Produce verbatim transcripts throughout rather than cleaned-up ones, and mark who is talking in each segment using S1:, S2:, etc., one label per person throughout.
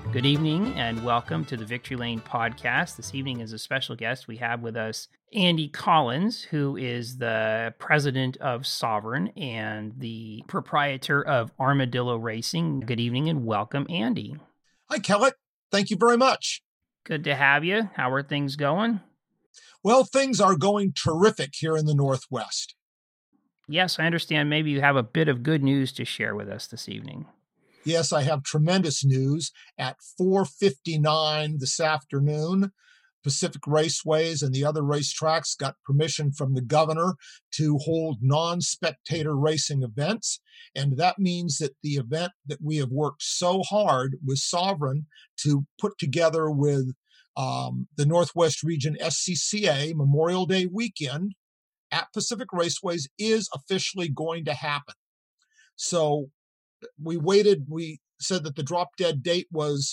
S1: Good evening and welcome to the Victory Lane podcast. This evening, as a special guest, we have with us Andy Collins, who is the president of Sovereign and the proprietor of Armadillo Racing. Good evening and welcome, Andy.
S2: Hi, Kellett. Thank you very much.
S1: Good to have you. How are things going?
S2: Well, things are going terrific here in the Northwest.
S1: Yes, I understand maybe you have a bit of good news to share with us this evening.
S2: Yes, I have tremendous news. At four fifty-nine this afternoon, Pacific Raceways and the other racetracks got permission from the governor to hold non-spectator racing events. And that means that the event that we have worked so hard with Sovereign to put together with um, the Northwest Region S C C A Memorial Day weekend at Pacific Raceways is officially going to happen. So we waited, we said that the drop dead date was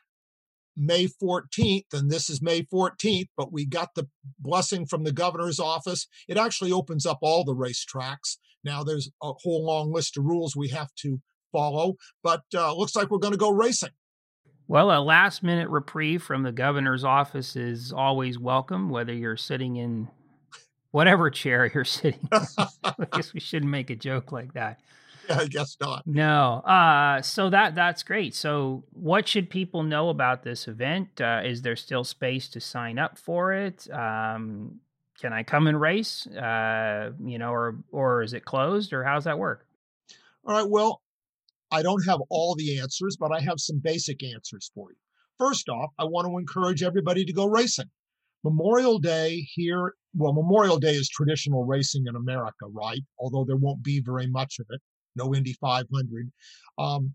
S2: May fourteenth, and this is May fourteenth, but we got the blessing from the governor's office. It actually opens up all the racetracks. Now there's a whole long list of rules we have to follow, but uh, looks like we're going to go racing.
S1: Well, a last minute reprieve from the governor's office is always welcome, whether you're sitting in whatever chair you're sitting in. I guess we shouldn't make a joke like that.
S2: Yeah, I guess not.
S1: No. Uh, so that that's great. So what should people know about this event? Uh, is there still space to sign up for it? Um, can I come and race? Uh, you know, or or is it closed, or how's that work?
S2: All right, well, I don't have all the answers, but I have some basic answers for you. First off, I want to encourage everybody to go racing. Memorial Day here, well, Memorial Day is traditional racing in America, right? Although there won't be very much of it. No Indy five hundred. Um,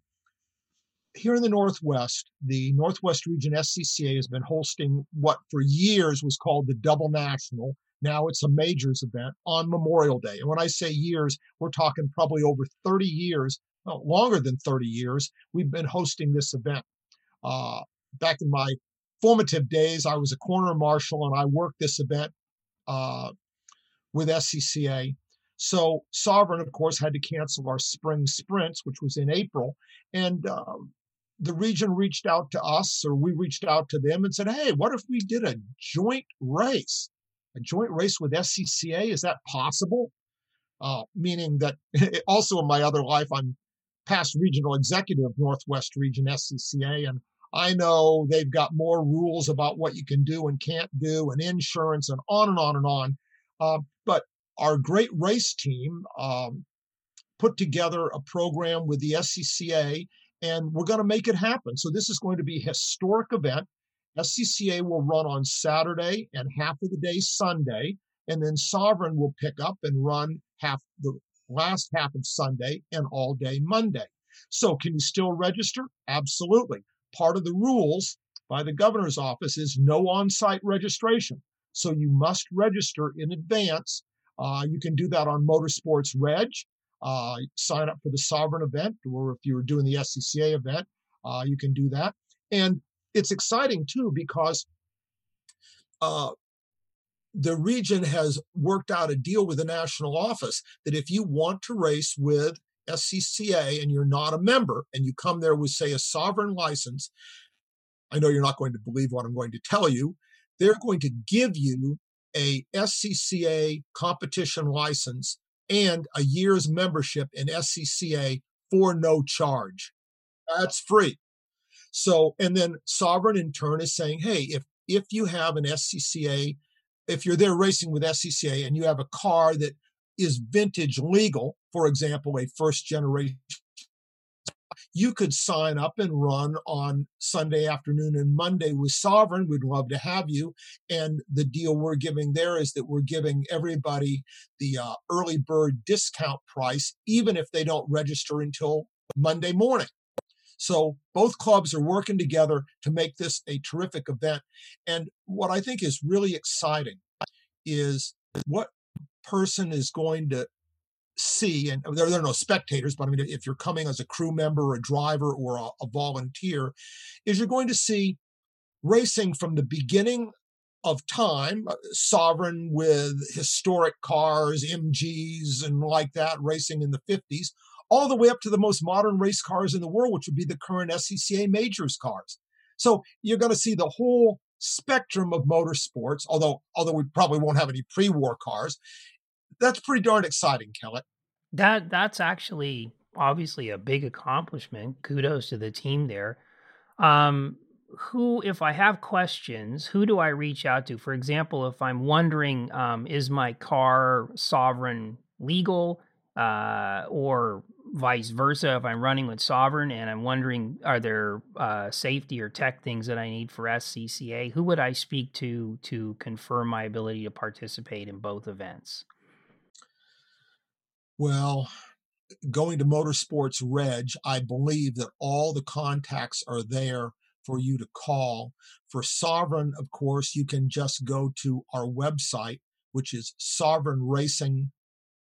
S2: here in the Northwest, the Northwest Region S C C A has been hosting what for years was called the Double National. Now it's a majors event on Memorial Day. And when I say years, we're talking probably over thirty years, well, longer than thirty years, we've been hosting this event. Uh, back in my formative days, I was a corner marshal and I worked this event uh, with S C C A. So Sovereign, of course, had to cancel our spring sprints, which was in April. And um, the region reached out to us, or we reached out to them and said, hey, what if we did a joint race? A joint race with S C C A? Is that possible? Uh, meaning that also in my other life, I'm past regional executive of Northwest Region S C C A. And I know they've got more rules about what you can do and can't do and insurance and on and on and on. Uh, but our great race team um, put together a program with the S C C A, and we're going to make it happen. So this is going to be a historic event. S C C A will run on Saturday and half of the day Sunday, and then Sovereign will pick up and run half the last half of Sunday and all day Monday. So can you still register? Absolutely. Part of the rules by the governor's office is no on-site registration. So you must register in advance. Uh, you can do that on Motorsports Reg, uh, sign up for the Sovereign event, or if you were doing the S C C A event, uh, you can do that. And it's exciting too, because uh, the region has worked out a deal with the national office that if you want to race with S C C A and you're not a member and you come there with, say, a Sovereign license, I know you're not going to believe what I'm going to tell you, they're going to give you a S C C A competition license and a year's membership in S C C A for no charge. That's free. So, and then Sovereign in turn is saying, hey, if if you have an S C C A, if you're there racing with S C C A and you have a car that is vintage legal, for example, a first generation, you could sign up and run on Sunday afternoon and Monday with Sovereign. We'd love to have you. And the deal we're giving there is that we're giving everybody the uh, early bird discount price, even if they don't register until Monday morning. So both clubs are working together to make this a terrific event. And what I think is really exciting is what person is going to see, and there, there are no spectators, but I mean, if you're coming as a crew member, or a driver, or a, a volunteer, is you're going to see racing from the beginning of time, uh, Sovereign with historic cars, M Gs and like that, racing in the fifties, all the way up to the most modern race cars in the world, which would be the current S C C A Majors cars. So you're going to see the whole spectrum of motorsports, although although we probably won't have any pre-war cars. That's pretty darn exciting, Kelly.
S1: That that's actually obviously a big accomplishment. Kudos to the team there. Um, who, if I have questions, who do I reach out to? For example, if I'm wondering, um, is my car Sovereign legal, uh, or vice versa? If I'm running with Sovereign and I'm wondering, are there uh, safety or tech things that I need for S C C A? Who would I speak to to confirm my ability to participate in both events?
S2: Well, going to Motorsports Reg, I believe that all the contacts are there for you to call. For Sovereign, of course, you can just go to our website, which is sovereign racing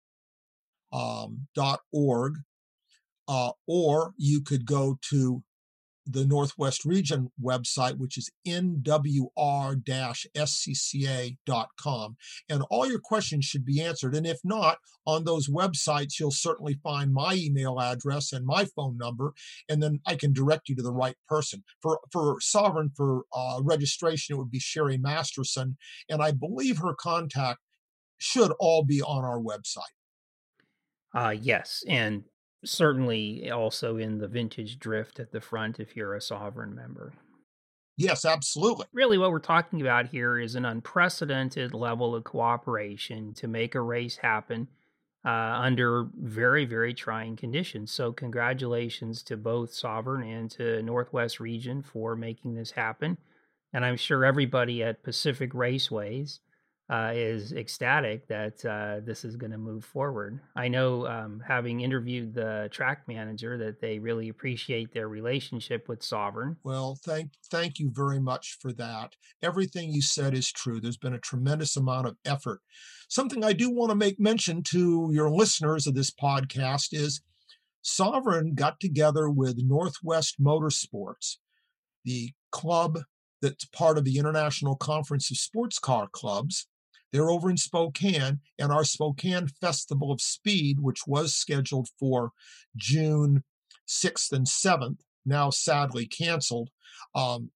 S2: dot org, uh, or you could go to the Northwest Region website, which is N W R S C C A dot com. And all your questions should be answered. And if not, on those websites, you'll certainly find my email address and my phone number, and then I can direct you to the right person. For, for Sovereign, for uh, registration, it would be Sherry Masterson. And I believe her contact should all be on our website.
S1: Uh, yes, and certainly also in the vintage drift at the front if you're a Sovereign member.
S2: Yes, absolutely.
S1: Really, what we're talking about here is an unprecedented level of cooperation to make a race happen uh, under very, very trying conditions. So, congratulations to both Sovereign and to Northwest Region for making this happen. And I'm sure everybody at Pacific Raceways uh, is ecstatic that uh, this is going to move forward. I know, um, having interviewed the track manager, that they really appreciate their relationship with Sovereign.
S2: Well, thank thank you very much for that. Everything you said is true. There's been a tremendous amount of effort. Something I do want to make mention to your listeners of this podcast is Sovereign got together with Northwest Motorsports, the club that's part of the International Conference of Sports Car Clubs. They're over in Spokane, and our Spokane Festival of Speed, which was scheduled for June sixth and seventh, now sadly canceled, um,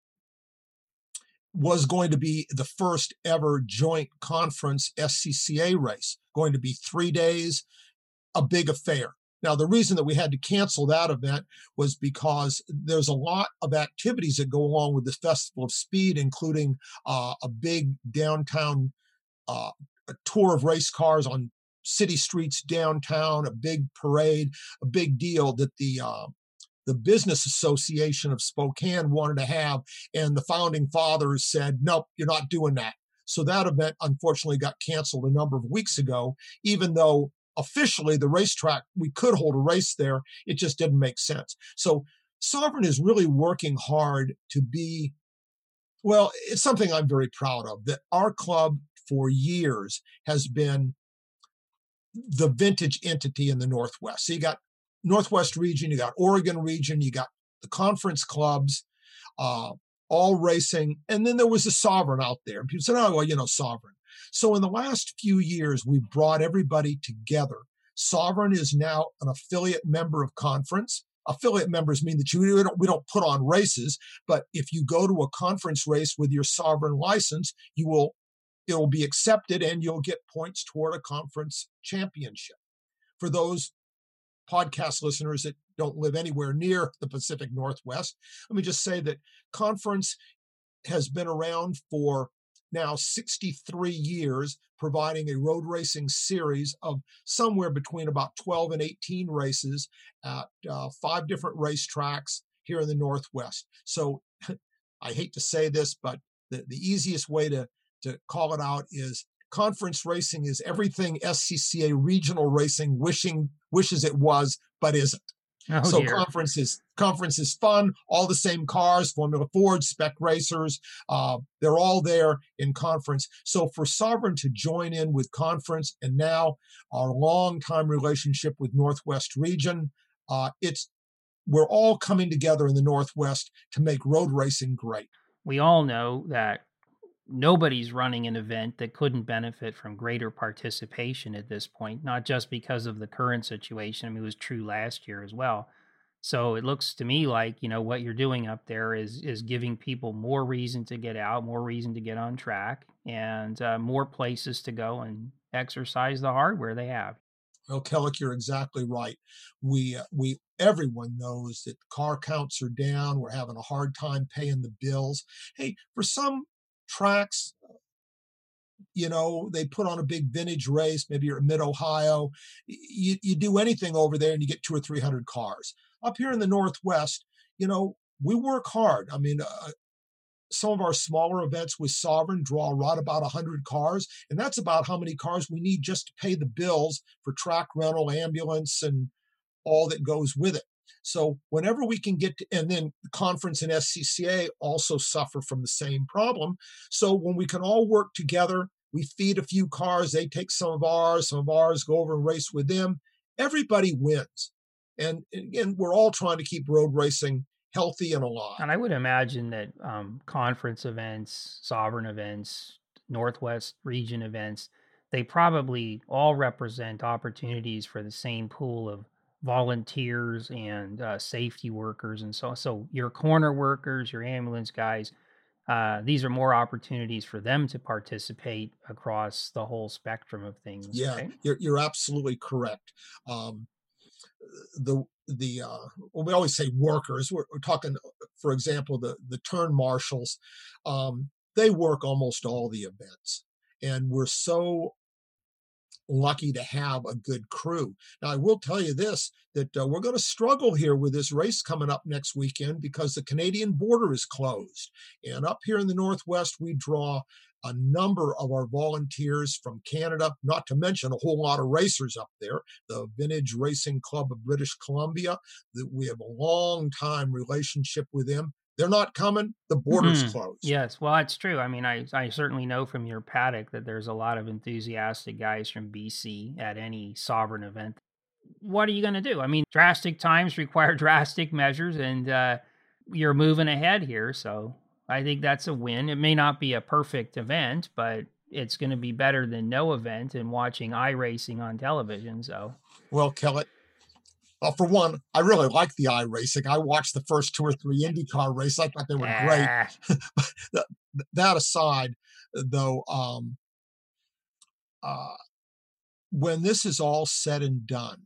S2: was going to be the first ever joint conference S C C A race, going to be three days, a big affair. Now, the reason that we had to cancel that event was because there's a lot of activities that go along with the Festival of Speed, including uh, a big downtown uh, a tour of race cars on city streets downtown, a big parade, a big deal that the uh, the Business Association of Spokane wanted to have, and the founding fathers said, nope, you're not doing that. So that event unfortunately got canceled a number of weeks ago, even though officially the racetrack, we could hold a race there, it just didn't make sense. So Sovereign is really working hard to be, well, it's something I'm very proud of, that our club for years has been the vintage entity in the Northwest. So you got Northwest Region, you got Oregon Region, you got the conference clubs, uh, all racing. And then there was a Sovereign out there. And people said, oh, well, you know, Sovereign. So in the last few years, we've brought everybody together. Sovereign is now an affiliate member of conference. Affiliate members mean that you we don't, we don't put on races, but if you go to a conference race with your Sovereign license, you will it will be accepted and you'll get points toward a conference championship. For those podcast listeners that don't live anywhere near the Pacific Northwest, let me just say that conference has been around for now sixty-three years, providing a road racing series of somewhere between about twelve and eighteen races at uh, five different racetracks here in the Northwest. So I hate to say this, but the, the easiest way to, to call it out is conference racing is everything S C C A regional racing wishing wishes it was, but isn't.
S1: Oh,
S2: so
S1: dear.
S2: conference is conference is fun. All the same cars, Formula Ford, Spec Racers, uh, they're all there in conference. So for Sovereign to join in with conference, and now our long-time relationship with Northwest Region, uh, it's we're all coming together in the Northwest to make road racing great.
S1: We all know that nobody's running an event that couldn't benefit from greater participation at this point, not just because of the current situation. I mean, it was true last year as well. So it looks to me like, you know, what you're doing up there is is giving people more reason to get out, more reason to get on track, and uh, more places to go and exercise the hardware they have.
S2: Well, Kellic, you're exactly right. We uh, we everyone knows that car counts are down. We're having a hard time paying the bills. Hey, for some tracks, you know, they put on a big vintage race. Maybe you're in mid Ohio. You you do anything over there, and you get two or three hundred cars. Up here in the Northwest, you know, we work hard. I mean, uh, some of our smaller events with Sovereign draw right about one hundred cars, and that's about how many cars we need just to pay the bills for track rental, ambulance, and all that goes with it. So whenever we can get to, and then the conference and S C C A also suffer from the same problem. So when we can all work together, we feed a few cars, they take some of ours, some of ours go over and race with them. Everybody wins. And again, we're all trying to keep road racing healthy and alive.
S1: And I would imagine that um, conference events, sovereign events, Northwest region events, they probably all represent opportunities for the same pool of volunteers and uh, safety workers, and so so your corner workers, your ambulance guys. Uh, these are more opportunities for them to participate across the whole spectrum of things,
S2: Yeah,
S1: right?
S2: you're, you're absolutely correct. Um, the the uh, well, we always say workers. We're, we're talking, for example, the the turn marshals. Um, they work almost all the events, and we're so lucky to have a good crew. Now, I will tell you this, that uh, we're going to struggle here with this race coming up next weekend because the Canadian border is closed. And up here in the Northwest, we draw a number of our volunteers from Canada, not to mention a whole lot of racers up there. The Vintage Racing Club of British Columbia, that we have a long time relationship with them. They're not coming. The border's
S1: Mhm.
S2: closed.
S1: Yes, well, that's true. I mean, I I certainly know from your paddock that there's a lot of enthusiastic guys from B C at any sovereign event. What are you gonna do? I mean, drastic times require drastic measures, and uh, you're moving ahead here, so I think that's a win. It may not be a perfect event, but it's gonna be better than no event and watching iRacing on television, so
S2: Well, Kelly, Uh, for one, I really like the iRacing. I watched the first two or three IndyCar races. I thought they were great.
S1: ah.
S2: That that aside, though, um, uh, when this is all said and done,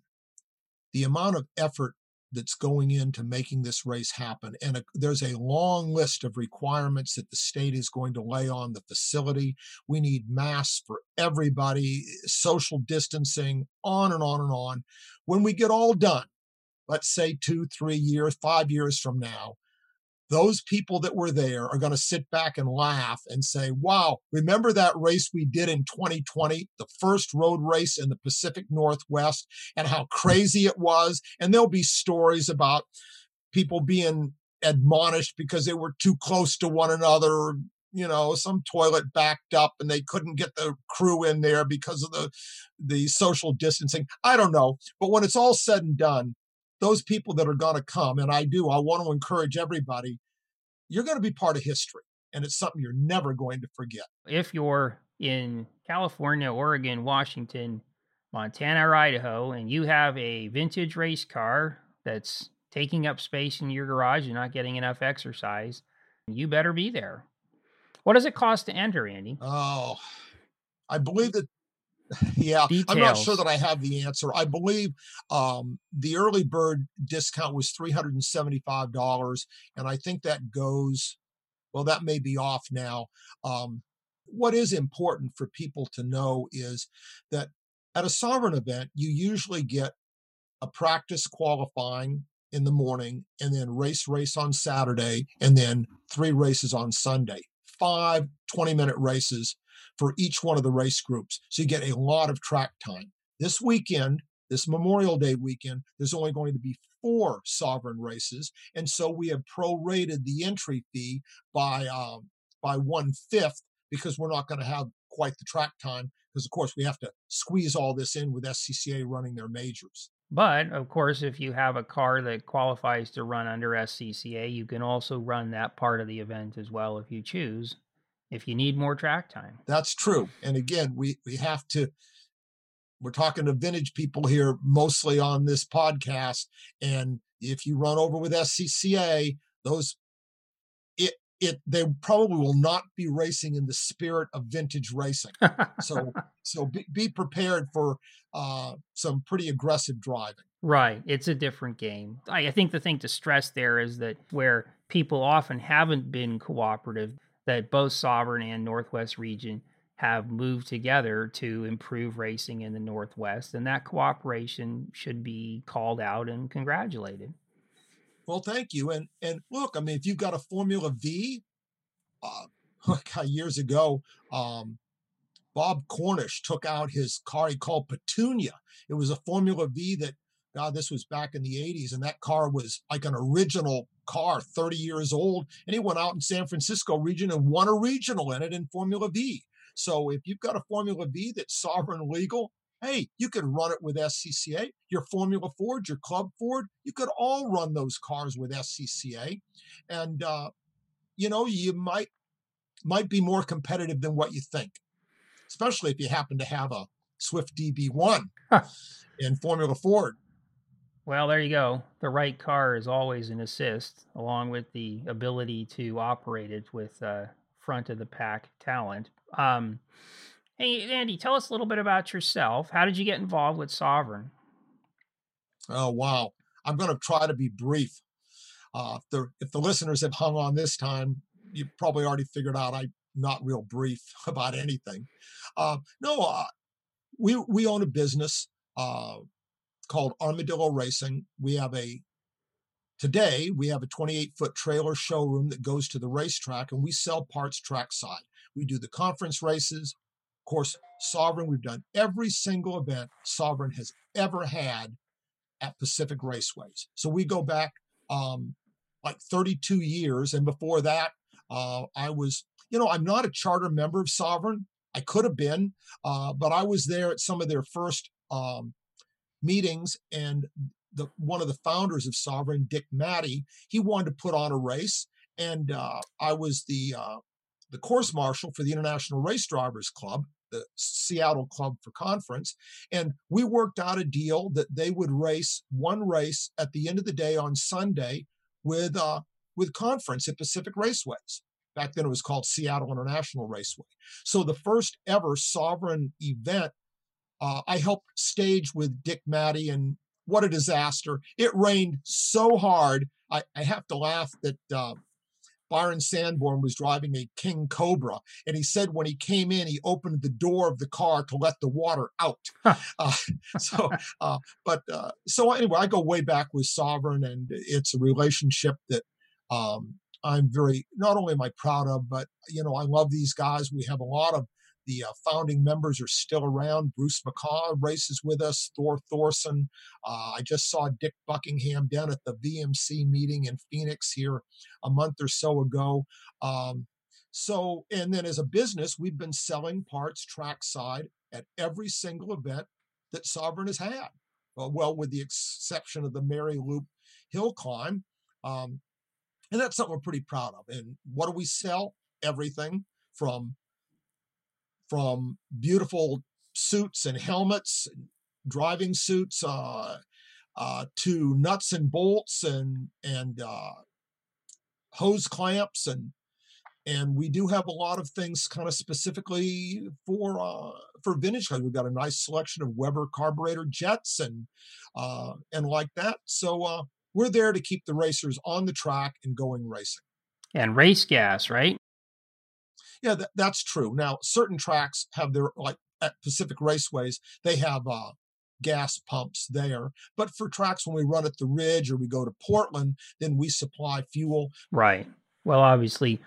S2: the amount of effort that's going into making this race happen, and a, there's a long list of requirements that the state is going to lay on the facility. We need masks for everybody, social distancing, on and on and on. When we get all done, let's say two, three years, five years from now, those people that were there are going to sit back and laugh and say, wow, remember that race we did in twenty twenty, the first road race in the Pacific Northwest, and how crazy it was? And there'll be stories about people being admonished because they were too close to one another. You know, some toilet backed up and they couldn't get the crew in there because of the the social distancing. I don't know. But when it's all said and done, those people that are going to come, and I do, I want to encourage everybody, you're going to be part of history. And it's something you're never going to forget.
S1: If you're in California, Oregon, Washington, Montana, or Idaho, and you have a vintage race car that's taking up space in your garage and not getting enough exercise, you better be there. What does it cost to enter, Andy?
S2: Oh, I believe that, yeah, I'm not sure
S1: Details.
S2: that I have the answer. I believe um, the early bird discount was three hundred seventy-five dollars. And I think that goes, well, that may be off now. Um, what is important for people to know is that at a sovereign event, you usually get a practice qualifying in the morning and then race race on Saturday and then three races on Sunday. Five twenty minute races for each one of the race groups. So you get a lot of track time. This weekend, this Memorial Day weekend, there's only going to be four sovereign races. And so we have prorated the entry fee by um, by one fifth because we're not going to have quite the track time because of course we have to squeeze all this in with S C C A running their majors.
S1: But of course, if you have a car that qualifies to run under S C C A, you can also run that part of the event as well if you choose, if you need more track time.
S2: That's true. And again, we we have to we're talking to vintage people here, mostly on this podcast. And if you run over with S C C A, those it it they probably will not be racing in the spirit of vintage racing. So so be, be prepared for uh, some pretty aggressive driving.
S1: Right. It's a different game. I, I think the thing to stress there is that where people often haven't been cooperative, that both Sovereign and Northwest region have moved together to improve racing in the Northwest, and that cooperation should be called out and congratulated.
S2: Well, thank you. And and look, I mean, if you've got a Formula V, uh, years ago, um, Bob Cornish took out his car he called Petunia. It was a Formula V that, God, this was back in the eighties, and that car was like an original car, thirty years old. And he went out in San Francisco region and won a regional in it in Formula V. So if you've got a Formula V that's sovereign legal, hey, you could run it with S C C A. Your Formula Ford, your Club Ford, you could all run those cars with S C C A. And, uh, you know, you might might be more competitive than what you think, especially if you happen to have a Swift D B one huh. in Formula Ford.
S1: Well, there you go. The right car is always an assist, along with the ability to operate it with uh, front of the pack talent. Um, hey, Andy, tell us a little bit about yourself. How did you get involved with Sovereign?
S2: Oh, wow. I'm going to try to be brief. Uh, if, the, if the listeners have hung on this time, you probably already figured out I'm not real brief about anything. Uh, no, uh, we we own a business uh, called Armadillo Racing. We have a, today, we have a twenty-eight foot trailer showroom that goes to the racetrack, and we sell parts trackside. We do the conference races. Of course, Sovereign, we've done every single event Sovereign has ever had at Pacific Raceways. So we go back um, like thirty-two years. And before that, uh, I was, you know, I'm not a charter member of Sovereign. I could have been, uh, but I was there at some of their first um, meetings, and the one of the founders of Sovereign, Dick Matty, he wanted to put on a race, and uh, I was the uh, the course marshal for the International Race Drivers Club, the Seattle club for conference, and we worked out a deal that they would race one race at the end of the day on Sunday with uh, with conference at Pacific Raceways. Back then it was called Seattle International Raceway. So the first ever Sovereign event, uh, I helped stage with Dick Matty, and what a disaster. It rained so hard. I, I have to laugh that uh, Byron Sanborn was driving a King Cobra, and he said when he came in, he opened the door of the car to let the water out. Huh. Uh, so, uh, but uh, so anyway, I go way back with Sovereign, and it's a relationship that um, I'm very, not only am I proud of, but, you know, I love these guys. We have a lot of the uh, founding members are still around. Bruce McCaw races with us, Thor Thorson. Uh, I just saw Dick Buckingham down at the V M C meeting in Phoenix here a month or so ago. Um, so, and then as a business, we've been selling parts trackside at every single event that Sovereign has had. Uh, well, with the exception of the Mary Loop Hill Climb. Um, and that's something we're pretty proud of. And what do we sell? Everything from from beautiful suits and helmets, driving suits, uh, uh, to nuts and bolts and and uh, hose clamps, and and we do have a lot of things kind of specifically for uh, for vintage. We've got a nice selection of Weber carburetor jets and uh, and like that. So uh, we're there to keep the racers on the track and going racing.
S1: And race gas, right?
S2: Yeah, that, that's true. Now, certain tracks have their, like at Pacific Raceways, they have uh, gas pumps there. But for tracks when we run at the Ridge or we go to Portland, then we supply fuel.
S1: Right. Well, obviously,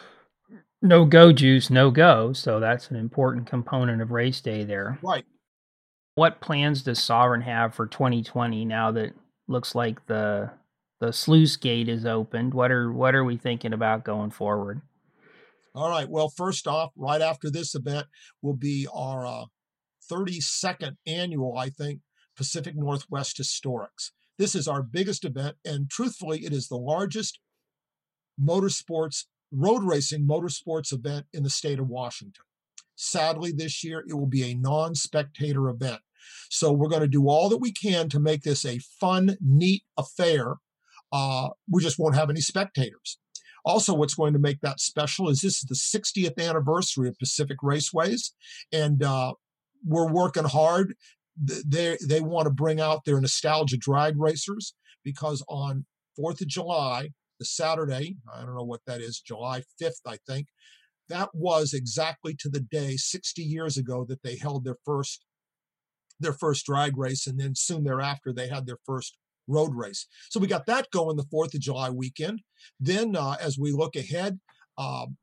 S1: no go juice, no go. So that's an important component of race day there.
S2: Right.
S1: What plans does Sovereign have for twenty twenty now that looks like the the sluice gate is opened? What are what are we thinking about going forward?
S2: All right. Well, first off, right after this event will be our uh, thirty-second annual, I think, Pacific Northwest Historics. This is our biggest event, and truthfully, it is the largest motorsports, road racing motorsports event in the state of Washington. Sadly, this year, it will be a non-spectator event. So we're going to do all that we can to make this a fun, neat affair. Uh, we just won't have any spectators. Also, what's going to make that special is this is the sixtieth anniversary of Pacific Raceways, and uh, we're working hard. They they want to bring out their nostalgia drag racers, because on fourth of July, the Saturday, I don't know what that is, July fifth, I think, that was exactly to the day sixty years ago that they held their first their first drag race, and then soon thereafter they had their first road race. So we got that going the fourth of July weekend. Then uh, as we look ahead um,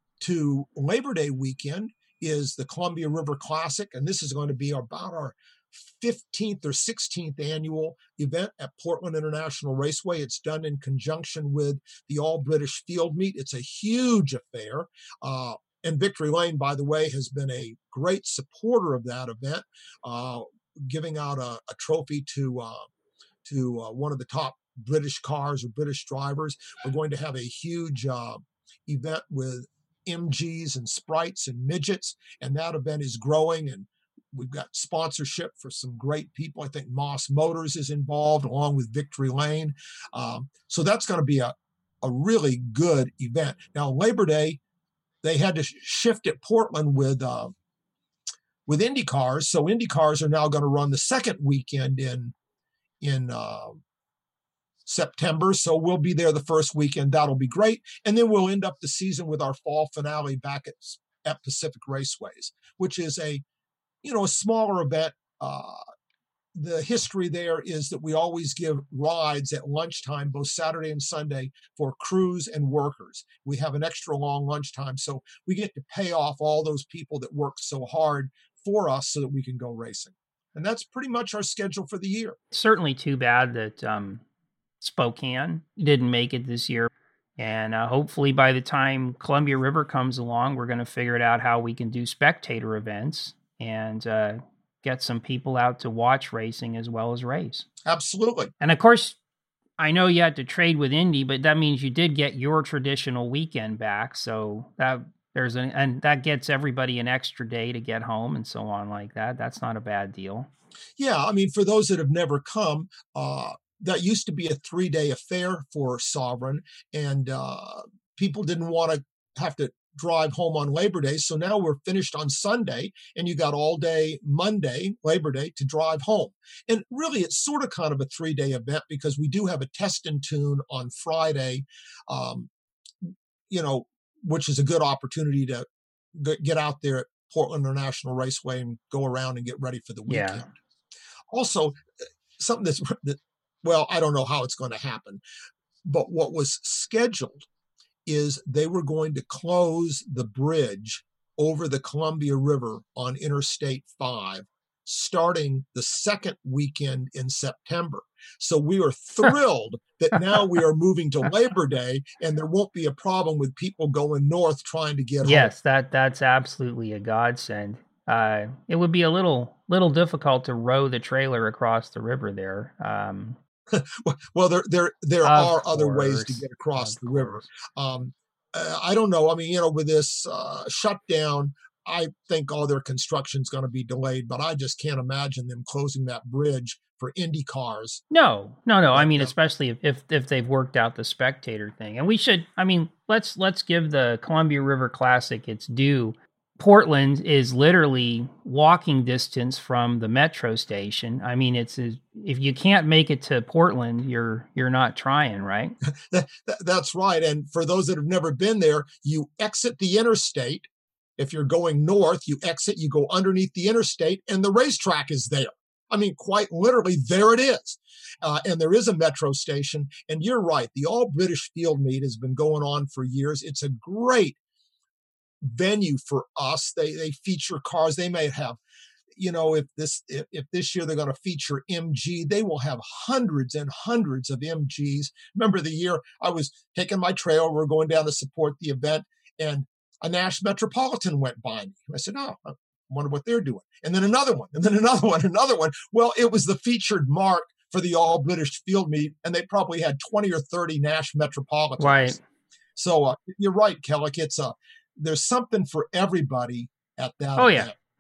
S2: to Labor Day weekend is the Columbia River Classic, and this is going to be about our fifteenth or sixteenth annual event at Portland International Raceway. It's done in conjunction with the All British Field Meet. It's a huge affair. Uh, and Victory Lane, by the way, has been a great supporter of that event, uh, giving out a, a trophy to uh, to uh, one of the top British cars or British drivers. We're going to have a huge uh, event with M Gs and Sprites and midgets, and that event is growing, and we've got sponsorship for some great people. I think Moss Motors is involved along with Victory Lane. Um, so that's going to be a, a really good event. Now, Labor Day, they had to sh- shift at Portland with uh, with Indy cars. So Indy cars are now going to run the second weekend in in uh, September. So we'll be there the first weekend. That'll be great. And then we'll end up the season with our fall finale back at, at Pacific Raceways, which is a, you know, a smaller event. Uh, the history there is that we always give rides at lunchtime, both Saturday and Sunday, for crews and workers. We have an extra long lunchtime, so we get to pay off all those people that work so hard for us so that we can go racing. And that's pretty much our schedule for the year.
S1: Certainly too bad that um, Spokane didn't make it this year. And uh, hopefully by the time Columbia River comes along, we're going to figure it out how we can do spectator events and uh, get some people out to watch racing as well as race.
S2: Absolutely.
S1: And of course, I know you had to trade with Indy, but that means you did get your traditional weekend back. So that there's an, and that gets everybody an extra day to get home and so on like that. That's not a bad deal.
S2: Yeah. I mean, for those that have never come, uh, that used to be a three-day affair for Sovereign, and uh, people didn't want to have to drive home on Labor Day. So now we're finished on Sunday, and you got all day Monday, Labor Day, to drive home. And really, it's sort of kind of a three-day event because we do have a test and tune on Friday, um, you know, which is a good opportunity to g- get out there at Portland International Raceway and go around and get ready for the weekend.
S1: Yeah.
S2: Also, something that's, that, well, I don't know how it's going to happen, but what was scheduled is they were going to close the bridge over the Columbia River on Interstate five starting the second weekend in September. So we are thrilled that now we are moving to Labor Day and there won't be a problem with people going north trying to get
S1: yes,
S2: home.
S1: that that's absolutely a godsend. Uh, it would be a little little difficult to row the trailer across the river there. Um,
S2: well, there there there
S1: Of
S2: are other ways to
S1: course,
S2: get across
S1: of
S2: the river.
S1: course.
S2: Um, uh, I don't know. I mean, you know, with this uh, shutdown, I think all their construction is going to be delayed, but I just can't imagine them closing that bridge for Indy cars.
S1: No, no, no. I
S2: But
S1: mean,
S2: uh,
S1: especially if, if if they've worked out the spectator thing, and we should. I mean, let's let's give the Columbia River Classic its due. Portland is literally walking distance from the metro station. I mean, it's a, if you can't make it to Portland, you're you're not trying, right?
S2: that, that- that's right. And for those that have never been there, you exit the interstate. If you're going north, you exit, you go underneath the interstate, and the racetrack is there. I mean, quite literally, there it is. Uh, and there is a metro station. And you're right, the All British Field Meet has been going on for years. It's a great venue for us. They they feature cars. They may have, you know, if this if, if this year they're going to feature M G, they will have hundreds and hundreds of M Gs. Remember the year I was taking my trailer, we we're going down to support the event, and a Nash Metropolitan went by me. I said, oh, I wonder what they're doing. And then another one, and then another one, another one. Well, it was the featured mark for the All British Field Meet, and they probably had twenty or thirty Nash Metropolitans.
S1: Right.
S2: So uh, you're right, Kellick. It's a there's something for everybody at that
S1: Oh
S2: event.
S1: yeah,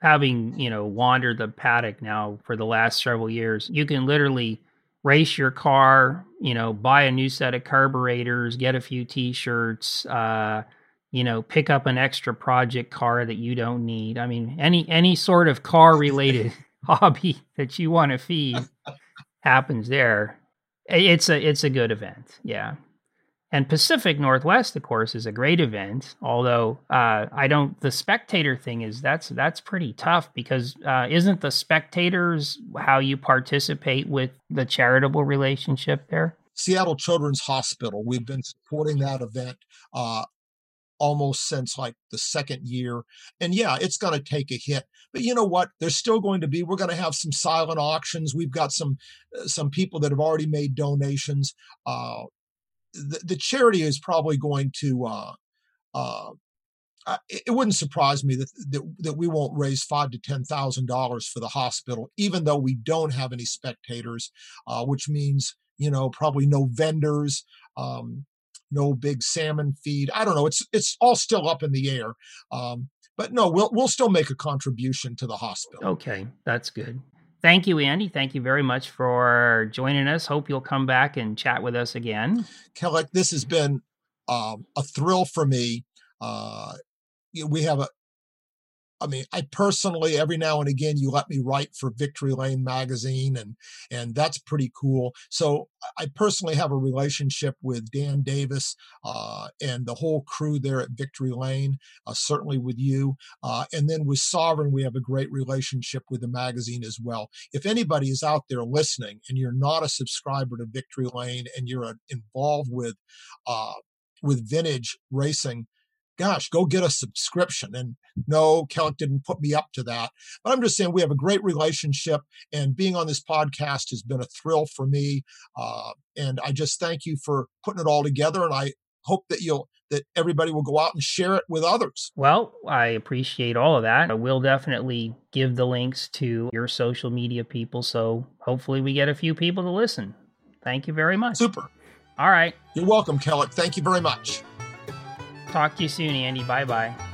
S1: having, you know, wandered the paddock now for the last several years, you can literally race your car, you know, buy a new set of carburetors, get a few t-shirts, uh, you know, pick up an extra project car that you don't need. I mean, any any sort of car related hobby that you want to feed happens there. It's a it's a good event. Yeah. And Pacific Northwest, of course, is a great event. Although uh, I don't, the spectator thing is that's that's pretty tough because uh, isn't the spectators how you participate with the charitable relationship there?
S2: Seattle Children's Hospital. We've been supporting that event uh, almost since like the second year. And yeah, it's going to take a hit. But you know what? There's still going to be, we're going to have some silent auctions. We've got some uh, some people that have already made donations. Uh, the, the charity is probably going to, uh, uh, uh, it wouldn't surprise me that, that that we won't raise five to ten thousand dollars for the hospital, even though we don't have any spectators, uh, which means you know probably no vendors, um, no big salmon feed. I don't know. It's it's all still up in the air, um, but no, we'll we'll still make a contribution to the hospital.
S1: Okay, that's good. Thank you, Andy. Thank you very much for joining us. Hope you'll come back and chat with us again.
S2: Kellic, this has been um, a thrill for me. Uh, we have a, I mean, I personally, every now and again, you let me write for Victory Lane magazine, and and that's pretty cool. So I personally have a relationship with Dan Davis uh, and the whole crew there at Victory Lane, uh, certainly with you. Uh, and then with Sovereign, we have a great relationship with the magazine as well. If anybody is out there listening and you're not a subscriber to Victory Lane and you're uh, involved with uh, with vintage racing, gosh, go get a subscription. And no, Kellic didn't put me up to that. But I'm just saying we have a great relationship, and being on this podcast has been a thrill for me. Uh, and I just thank you for putting it all together. And I hope that you'll that everybody will go out and share it with others.
S1: Well, I appreciate all of that. I will definitely give the links to your social media people. So hopefully we get a few people to listen. Thank you very much.
S2: Super.
S1: All right.
S2: You're welcome, Kellic. Thank you very much.
S1: Talk to you soon, Andy. Bye-bye.